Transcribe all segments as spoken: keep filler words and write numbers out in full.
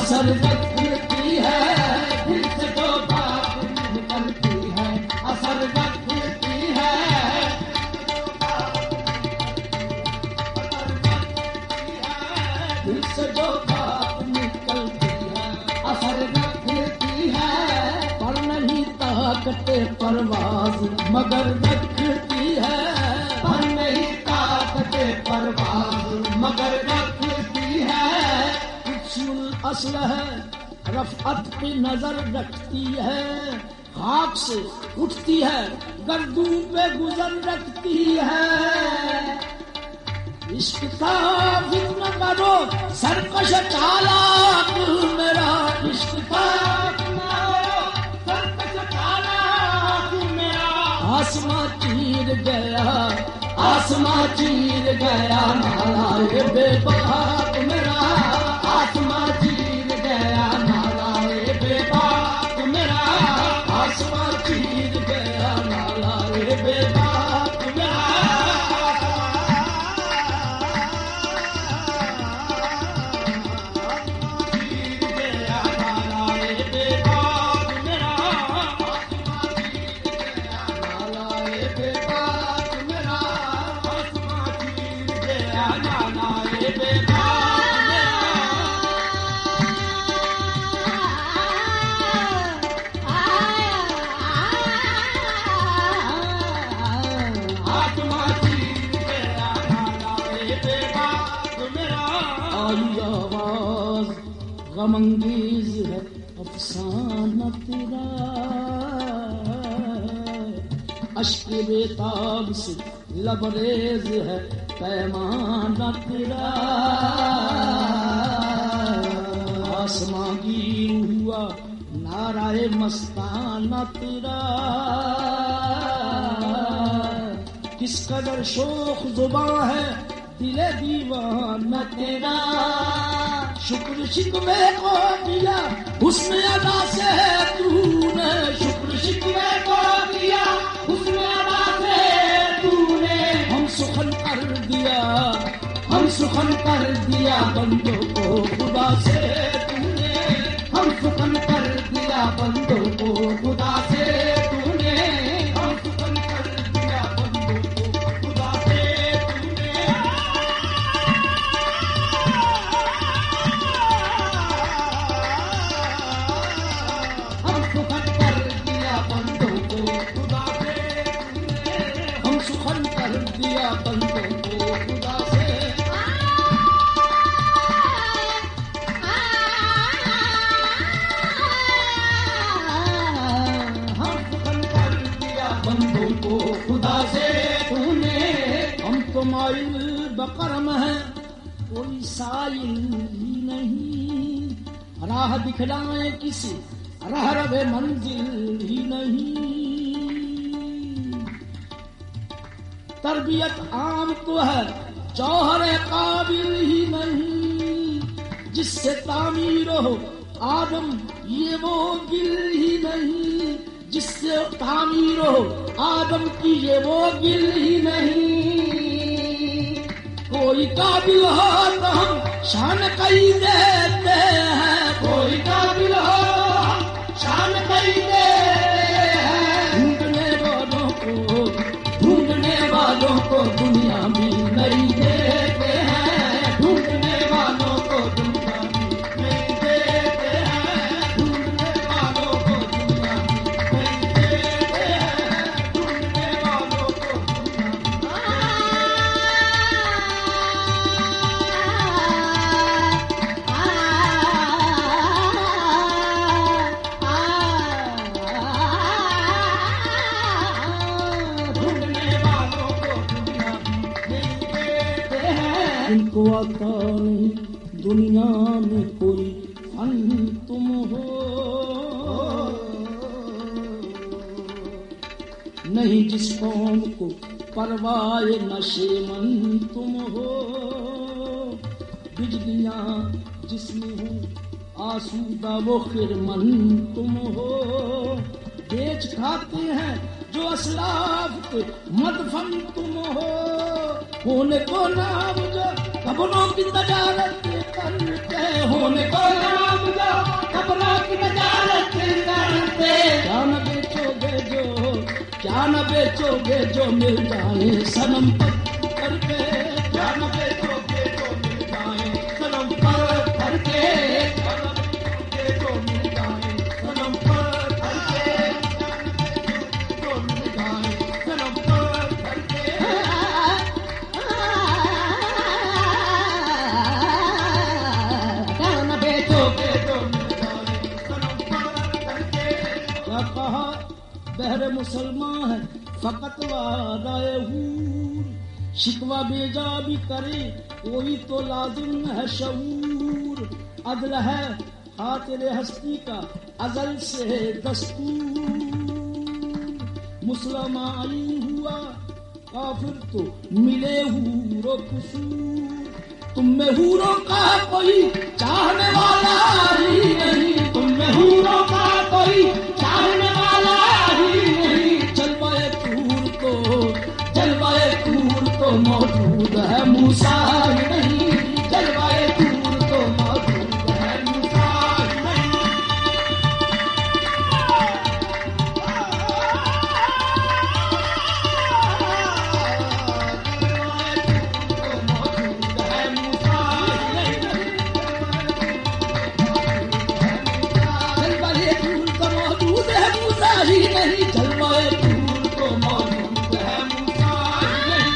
असर रखती है, दिल से जो बात निकलती है, असर रखती है, दिल से जो बात निकलती है, असर रखती है, पर नहीं ताकते परवाज मगर रखती है, पर नहीं ताकते परवाज मगर रखती है। उसूल असल है, रफ़अत पे नजर रखती है, खाक से उठती है, गर्दू पे गुजर रखती है। इश्क का जिक्र करो सरकश चालाक मेरा, इश्क का सरकश चालाक मेरा, आसमां चीर गया, आसमां चीर गया नाला रे बेबाक मेरा, आसमां चीर गया नाला रे बेबाक मेरा, आसमां चीर गया नाला रे बेबाक मेरा। गमंगेज है अफसाना तेरा, अश्क बेताब से लबरेज है पैमाना तेरा, आसमां गिर हुआ नाराए मस्ताना तेरा, किस कदर शोख जुबां है दिले दीवाना तेरा, शुक्र शिकवे को दिया हुस्न अदा से तूने, शुक्र शिकवे को दिया हुस्न अदा से तूने, हम सुखन कर दिया, हम सुखन कर दिया बंदों को खुदा से तूने, हम सुखन कर दिया बंदों को खुदा से तूने, हम सुखन कर दिया बंदों को खुदा से तूने। बकरम है कोई साइल ही नहीं, राह दिखलाए किसी राह रवे मंजिल ही नहीं, तरबियत आम तो है जौहर काबिल ही नहीं, जिससे तामीर हो आदम ये वो गिल ही नहीं, जिससे तामीर हो आदम की ये वो गिल ही नहीं, कोई काबिल हो तो हम शान कई देते हैं, कोई काबिल हो हम शान कई देते हैं, ढूंढने वालों को ढूंढने वालों को दुनिया में नहीं देते हैं, ढूंढने वालों को दुनिया में नहीं देते हैं, ढूंढने वालों को दुनिया में नहीं देते हैं, ढूंढने वालों को इनको आता नहीं दुनिया में कोई फन तुम हो, नहीं जिस कौम को परवाए नशे मन तुम हो, बिजलियां जिसमें हो आसूदा वो खिरमन तुम हो, बेच खाते हैं जो असलाफ के मदफन तुम हो, होने को नाम जो कब्रों की तजारत देता करते होने को नाम दो कपड़ों की नजारत करते। क्या न बेचोगे जो क्या न बेचोगे जो मिल जाए सनम पत्थर पे। क्या न बेचोगे जो मिल जाए सनम पत्थर के। क्या न बेचोगे जो मिल जाए सनम पत्थर के। जो मिल जाए सनम पत्थर के। क्या न बेचोगे जो मिल जाए सनम पत्थर के। क्या कहा बहरे मुसलमान है फकत वादाए हूर। शिकवा बेजा भी करे कोई तो लाजिम है शऊर। अदल है खातिर हस्ती का अजल से दस्तूर। मुसलमानी हुआ काफिर तो मिले हूरो कुसूर। तुम में हूरों का कोई चाहने वाला ही नहीं। तुम में हूरों का कोई चाहने वाला ही नहीं। जलवाए तूर तो जलवाए तूर तो मौजूद है मूसा ही नहीं। जलवाए तूर तो मौजूद है मूसा ही नहीं। जलवाए तूर तो मौजूद है मूसा ही नहीं। जलवाए तूर तो मौजूद है मूसा ही नहीं।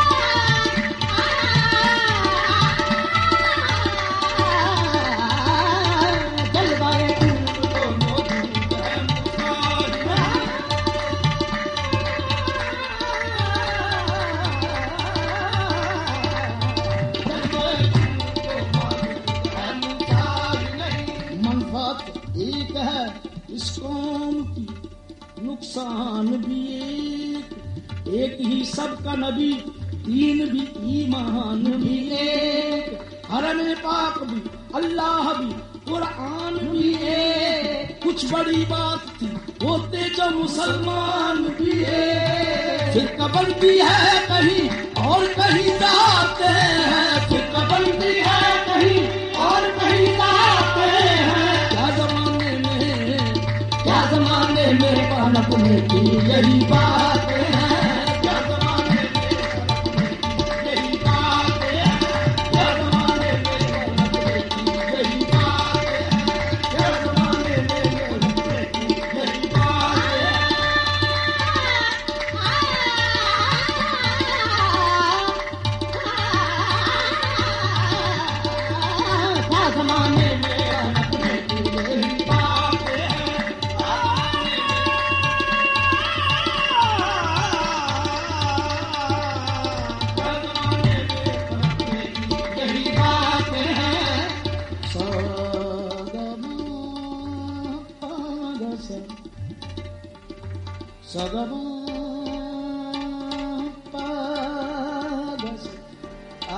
जलवाए तूर तो मौजूद है मूसा ही नहीं। मनफात एक है इस कौम की नुकसान भी एक। एक ही सबका नबी तीन भी ईमान भी एक। हरम पाक भी अल्लाह भी कुरान भी एक। कुछ बड़ी बात थी होते जो मुसलमान भी एक। फिर कबंदी है कहीं और कहीं जाते हैं। फिर कबंदी है कहीं और कहीं जाते हैं। क्या जमाने में क्या जमाने में पनपने की यही बात है। क्या जमाने में पनपने की यही बात है। क्या जमाने में पनपने की यही बात है। क्या जमाने में पनपने की यही बात है। क्या जमाने में पनपने की यही बात है। यही बात है। सगमा पागस आ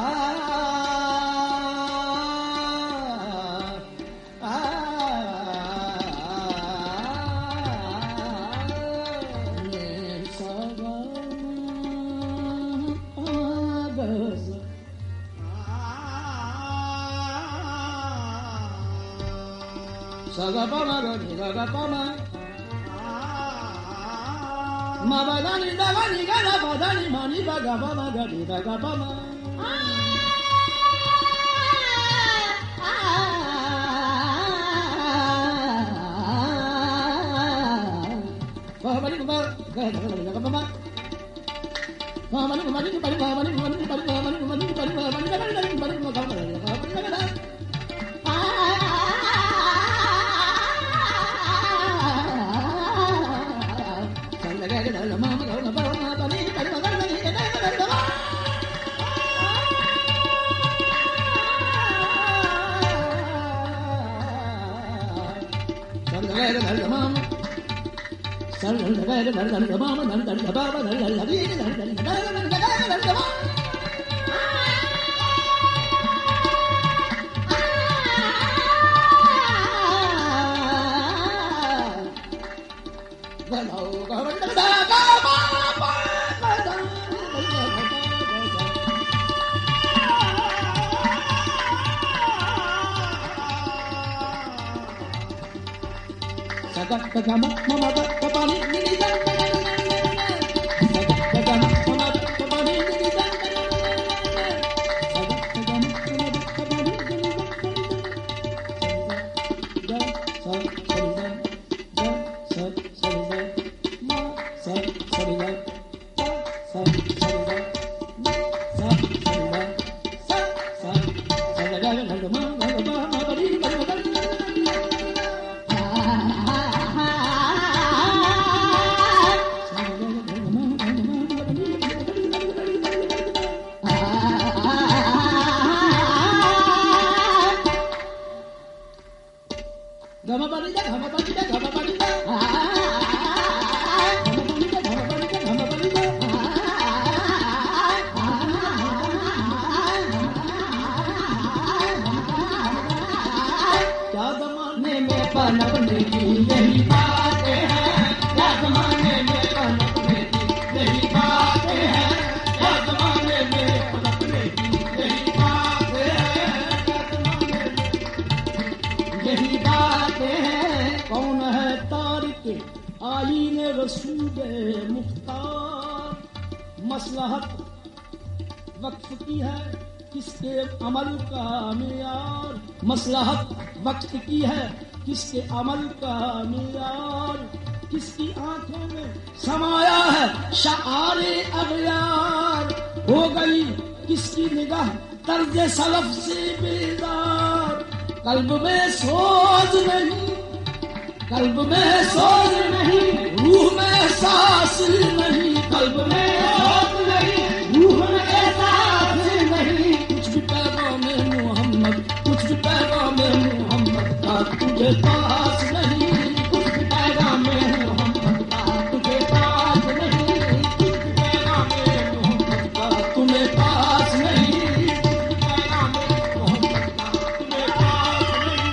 आ सगमा पागस सगमा गगमा Mabadani dagani gana badani mani bagaba magadi bagaba ma. Bahamani kumar gana gana gana gana. Bahamani kumari kumari bahamani kumari kumari bahamani kumari kumari bahamani gana gana kumari kumari gana gana gana gana. वक्त की है किसके अमल का मियार, किसकी आंखों में समाया है शाआरे अगयार, हो गई किसकी निगाह तर्ज सलफ से बेदार। कल्ब में सोच नहीं, कल्ब में सोच नहीं, रूह में एहसास नहीं, कल्ब में सोच नहीं, रूह में एहसास नहीं। कुछ भी पैगाम मोहम्मद, कुछ भी पैगाम मोहम्मद का तुझे पास नहीं, कुछ भी पैगाम मोहम्मद का तुझे पास नहीं, कुछ भी पैगाम मोहम्मद का तुम्हें पास नहीं, कुछ भी पैगाम मोहम्मद का तुम्हें पास नहीं।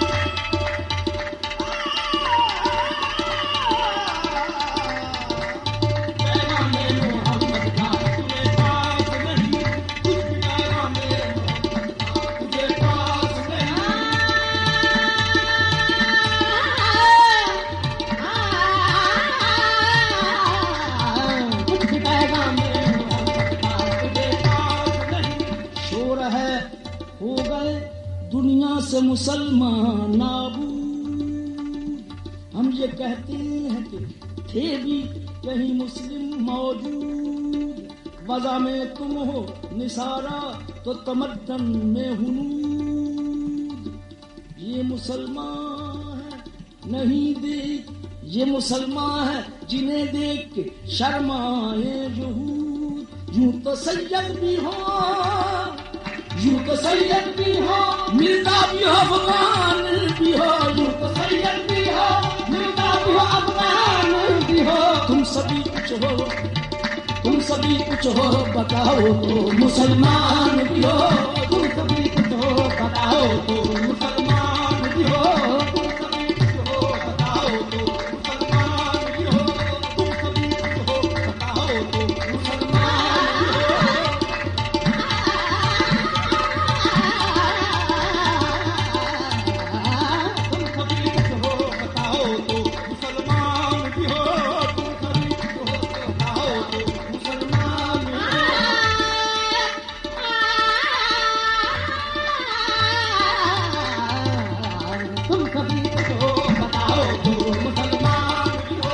पैगाम मोहम्मद का तुम्हें पास नहीं, कुछ भी पैगाम मोहम्मद का तुझे पास नहीं। शोर है हो गए दुनिया से मुसलमान नाबूद, हम ये कहते हैं कि थे भी कहीं मुस्लिम मौजूद। वज़ा में तुम हो निसारा तो तमद्दन में हुनूद। ये मुसलमान है नहीं देख, ये मुसलमान है जिन्हें देख के शर्माए जुहूद। यूं तो सैयद भी हो, यूं तो सैयद भी हो, मिर्जा भी हो, अफगान भी हो। यूं तो सैयद भी हो, मिर्जा भी हो, अफगान भी हो। तुम सभी कुछ हो, तुम सभी कुछ हो, बताओ तो मुसलमान भी हो। तुम सभी कुछ हो, बताओ तो मुसलमान भी हो। तुम सभी कुछ हो, बताओ तो मुसलमान भी हो। तुम सभी कुछ हो, बताओ तो मुसलमान भी हो। तुम सभी कुछ हो, बताओ तो मुसलमान भी हो। तुम सभी कुछ हो, बताओ तो मुसलमान भी हो। तुम सभी कुछ हो, बताओ तो मुसलमान भी हो।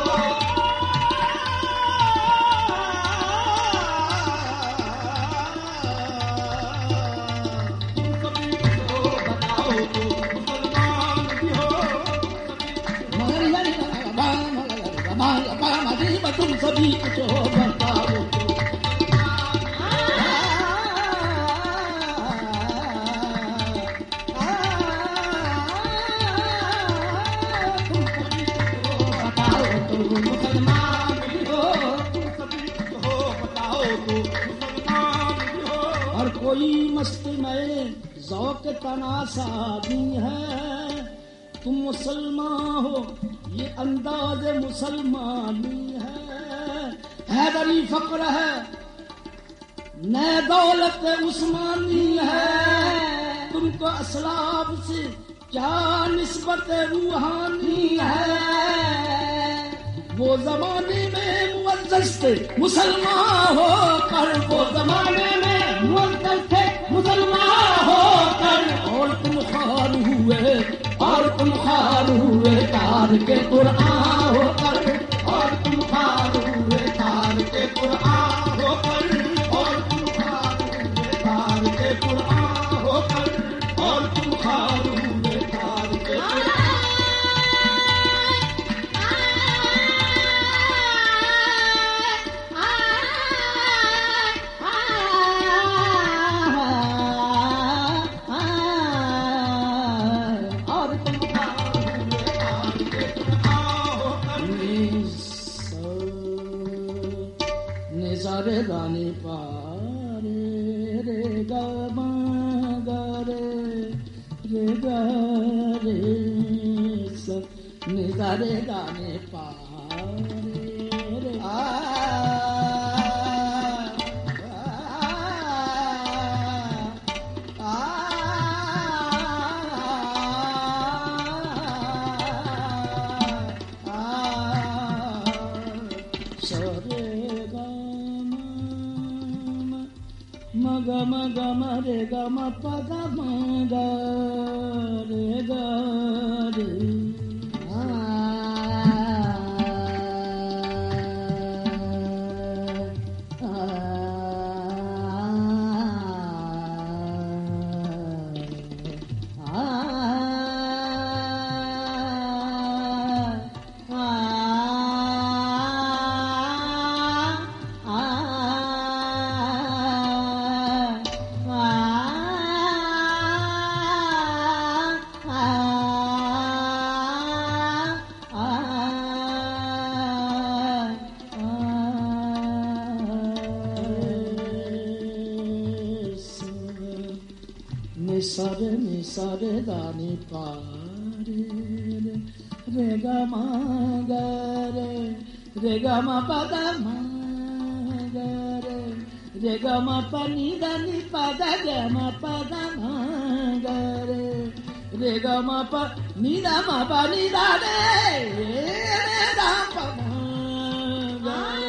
तुम सभी कुछ हो, बताओ तो मुसलमान भी हो। तुम सभी कुछ हो, बताओ तो मुसलमान भी हो। तुम सभी कुछ हो, बताओ तो मुसलमान भी हो। हर कोई मस्ती में ज़ौक़ तनासा भी है। तुम मुसलमान हो, ये अंदाज़ मुसलमानी है। हैदरी फक्र है, नए दौलत उस्मानी है। तुमको असलाब से क्या निस्बत रूहानी है। वो जमाने में मुअज़्ज़ज़ थे मुसलमान होकर, वो जमाने में मुअज़्ज़ज़ थे मुसलमान होकर, और तुम खार हुए और तुम खार हुए तार के कुरान होकर, और तुम खार हुए तार के कुरान होकर, और तुम खार हुए तार के कुरान होकर, और तुम खार हुए तार के रे गाने पारे रे गा मा गा रे रे गा रे स नि गा रे गाने पारे रे आ आ आ सरे मग मग मरे ग म पद म ग रे ग रे आ sare ni sare da ni pa re re ga ma ga re re ga ma pa da ma ga re re ga ma pa ni da ni pa da ga ma pa da ma ga re re ga ma pa ni da ma pa ni da re re da pa ma ga re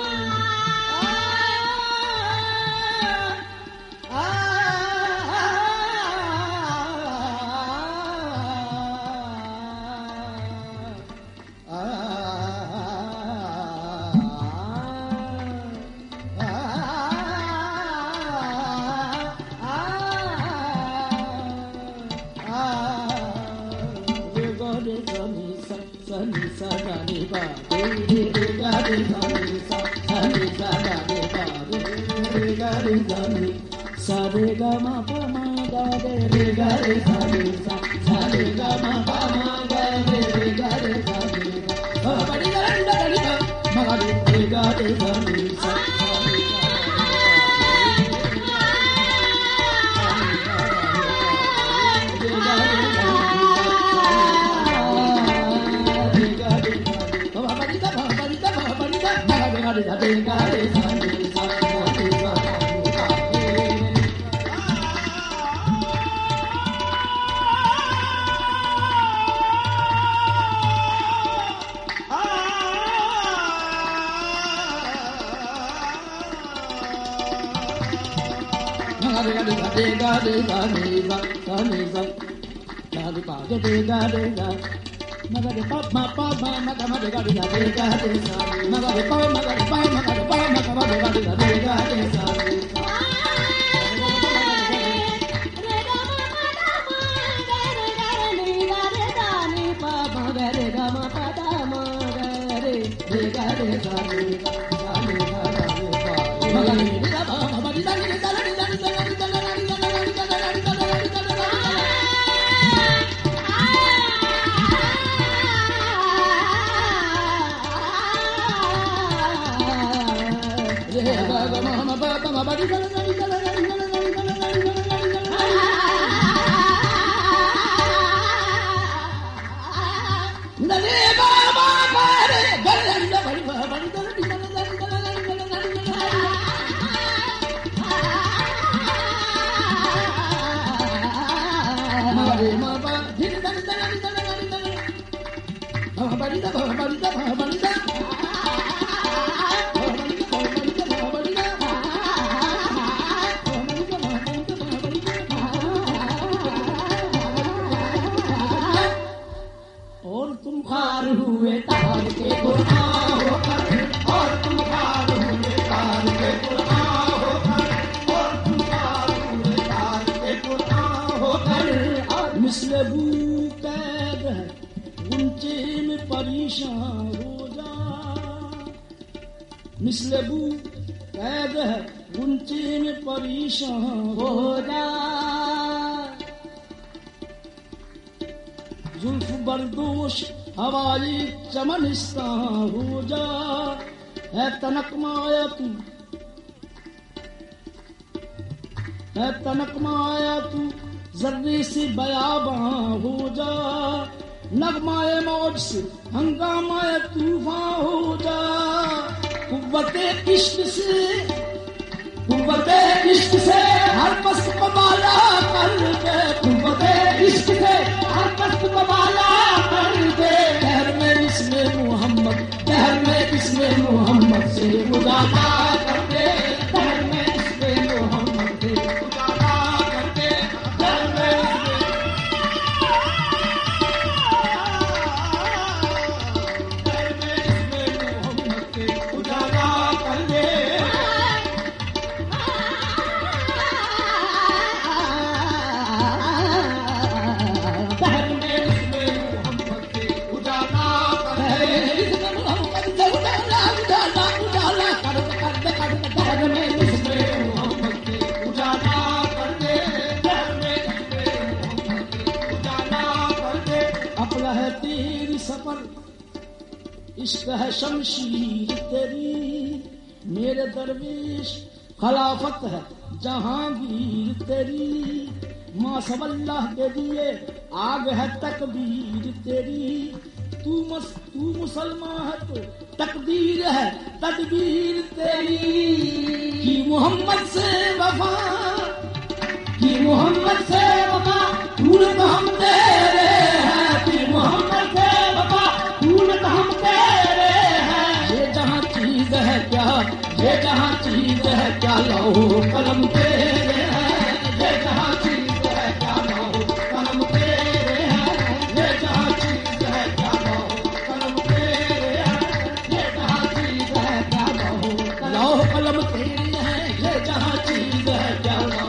sa re ga ma pa ma ga re re ga re sa re sa sa re ga ma pa ma ga re re ga re sa re ga pa ni ga re ga re ga ma ga re re ga re sa re sa ga ga re ga ni sa sa ni sa ga re pa ga re ga re ga ma ga re pa ma pa ma ma ga ma re ga re ga re ga re sa ma ga re pa ma ga re pa ma ga re pa ma ga ma re ga re ga re ga re sa re ga ma ga re ga ma pa da ma ga re re ga re sa re ga sa re ga re pa ma ga re ga ma ma di da ni da ni da ni da ni Ba ba ba ba ba ba खार हुए तार के कुरान होकर, और तुम खार हुए तार के कुरान होकर, और तुम खार हुए तार के कुरान होकर। मिसलबू कैद है गुंचे में परेशान हो जा, मिसलबू कैद है गुंचे में परेशान हो जा। जुल्फ बरदोश हवाई चमनिस्ता हो जा, है तनक माया तू, है तनक माया तू जर्रे से बयाबां हो जा। नगमाए मौज से हंगामाए तूफान हो जा। कुव्वते इश्क से, कुव्वते इश्क से हर पस्त को बाला कर दे, कुव्वते इश्क से हर पस्त को बाला कर दे। कहर में इसमें मोहम्मद, कहर में इसमें मोहम्मद से उजाला कर दे, कहर में इसमें मोहम्मद से उजाला कर दे, कहर में इश्क है शमशीर तेरी, मेरे दरवेश खिलाफत है जहांगीर तेरी। माँ सबल्लाह के दिए आग है तकबीर तेरी। तू मस तू मुसलमान है तो तकदीर है तदबीर तेरी। की मोहम्मद से वफा, की मोहम्मद से वफा तूने तो हम तेरे हैं, की मोहम्मद से वफा तूने तो हम तेरे हैं। ये जहाँ चीज है क्या, ये जहाँ चीज है क्या लो कलम तेरे हैं, ये जहाँ चीज है क्या लो कलम तेरे हैं, ये जहाँ चीज है क्या लो कलम तेरे हैं, ये जहाँ चीज है क्या लो लो कलम तेरे हैं, ये जहाँ चीज है क्या लो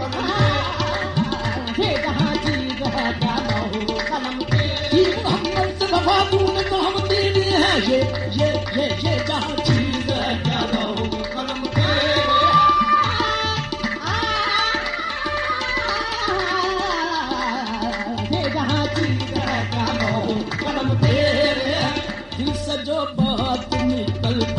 ये जहाँ चीज है क्या लो कलम तेरे। मोहम्मद से वफा तूने तो हम तेरे हैं, ये ये ये ये जहाँ चीज है क्या लो कलम तेरे। ये जहाँ चीज है क्या लो कलम तेरे। दिल से जो बात निकल